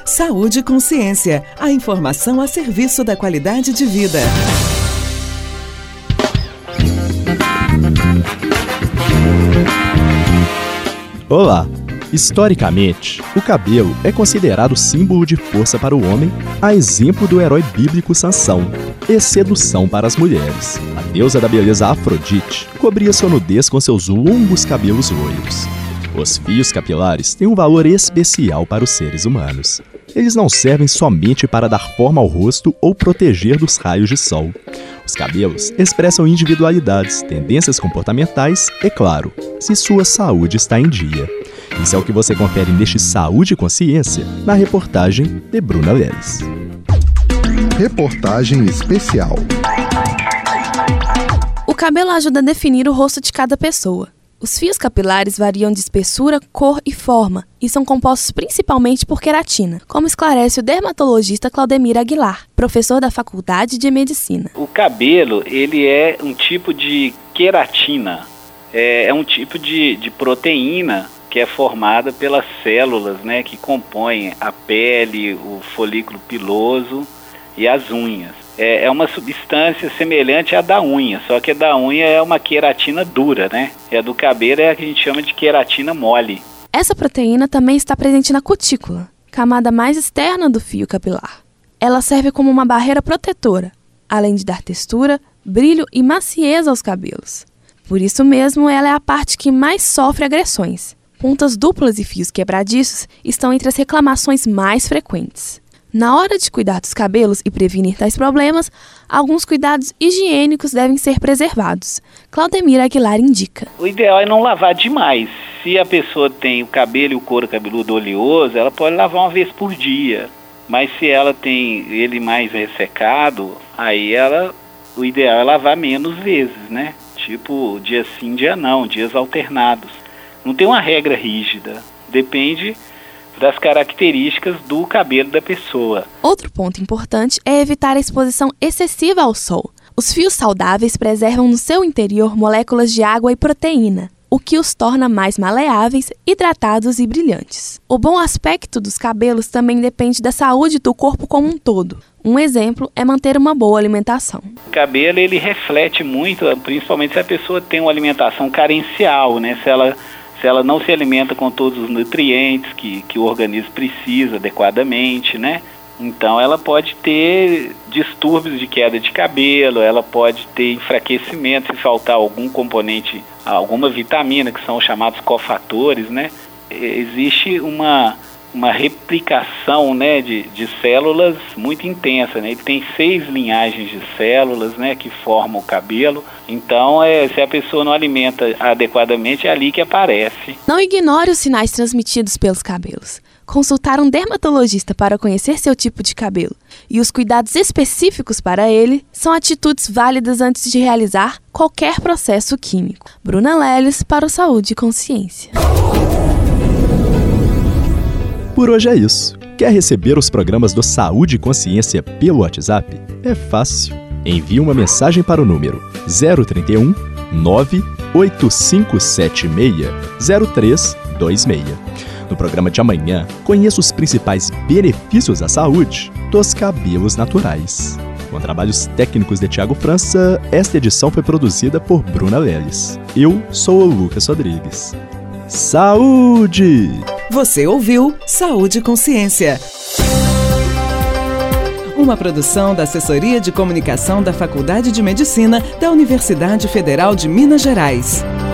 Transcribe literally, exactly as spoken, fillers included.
Saúde e Consciência, a informação a serviço da qualidade de vida. Olá! Historicamente, o cabelo é considerado símbolo de força para o homem, a exemplo do herói bíblico Sansão, e sedução para as mulheres. A deusa da beleza Afrodite cobria sua nudez com seus longos cabelos loiros. Os fios capilares têm um valor especial para os seres humanos. Eles não servem somente para dar forma ao rosto ou proteger dos raios de sol. Os cabelos expressam individualidades, tendências comportamentais e, claro, se sua saúde está em dia. Isso é o que você confere neste Saúde e Consciência, na reportagem de Bruna Leles. Reportagem especial. O cabelo ajuda a definir o rosto de cada pessoa. Os fios capilares variam de espessura, cor e forma e são compostos principalmente por queratina, como esclarece o dermatologista Claudemir Aguilar, professor da Faculdade de Medicina. O cabelo, ele é um tipo de queratina, é, é um tipo de, de proteína que é formada pelas células, né, que compõem a pele, o folículo piloso e as unhas. É, é uma substância semelhante à da unha, só que a da unha é uma queratina dura, né? E a do cabelo é a que a gente chama de queratina mole. Essa proteína também está presente na cutícula, camada mais externa do fio capilar. Ela serve como uma barreira protetora, além de dar textura, brilho e maciez aos cabelos. Por isso mesmo, ela é a parte que mais sofre agressões. Pontas duplas e fios quebradiços estão entre as reclamações mais frequentes. Na hora de cuidar dos cabelos e prevenir tais problemas, alguns cuidados higiênicos devem ser preservados. Claudemir Aguilar indica. O ideal é não lavar demais. Se a pessoa tem o cabelo e o couro cabeludo oleoso, ela pode lavar uma vez por dia. Mas se ela tem ele mais ressecado, aí ela, o ideal é lavar menos vezes, né? Tipo, dia sim, dia não, dias alternados. Não tem uma regra rígida. Depende das características do cabelo da pessoa. Outro ponto importante é evitar a exposição excessiva ao sol. Os fios saudáveis preservam no seu interior moléculas de água e proteína, o que os torna mais maleáveis, hidratados e brilhantes. O bom aspecto dos cabelos também depende da saúde do corpo como um todo. Um exemplo é manter uma boa alimentação. O cabelo, ele reflete muito, principalmente se a pessoa tem uma alimentação carencial, né? Se ela Se ela não se alimenta com todos os nutrientes que, que o organismo precisa adequadamente, né? Então ela pode ter distúrbios de queda de cabelo, ela pode ter enfraquecimento se faltar algum componente, alguma vitamina, que são os chamados cofatores, né? Existe uma, uma replicação, né, de, de células muito intensa, né? Ele tem seis linhagens de células, né, que formam o cabelo. Então, é, se a pessoa não alimenta adequadamente, é ali que aparece. Não ignore os sinais transmitidos pelos cabelos. Consultar um dermatologista para conhecer seu tipo de cabelo e os cuidados específicos para ele são atitudes válidas antes de realizar qualquer processo químico. Bruna Leles para o Saúde e Consciência. Por hoje é isso. Quer receber os programas do Saúde e Consciência pelo WhatsApp? É fácil. Envie uma mensagem para o número zero trinta e um, nove oito cinco sete seis, zero três dois seis. No programa de amanhã, conheça os principais benefícios à saúde dos cabelos naturais. Com trabalhos técnicos de Tiago França, esta edição foi produzida por Bruna Leles. Eu sou o Lucas Rodrigues. Saúde! Você ouviu Saúde e Consciência. Uma produção da Assessoria de Comunicação da Faculdade de Medicina da Universidade Federal de Minas Gerais.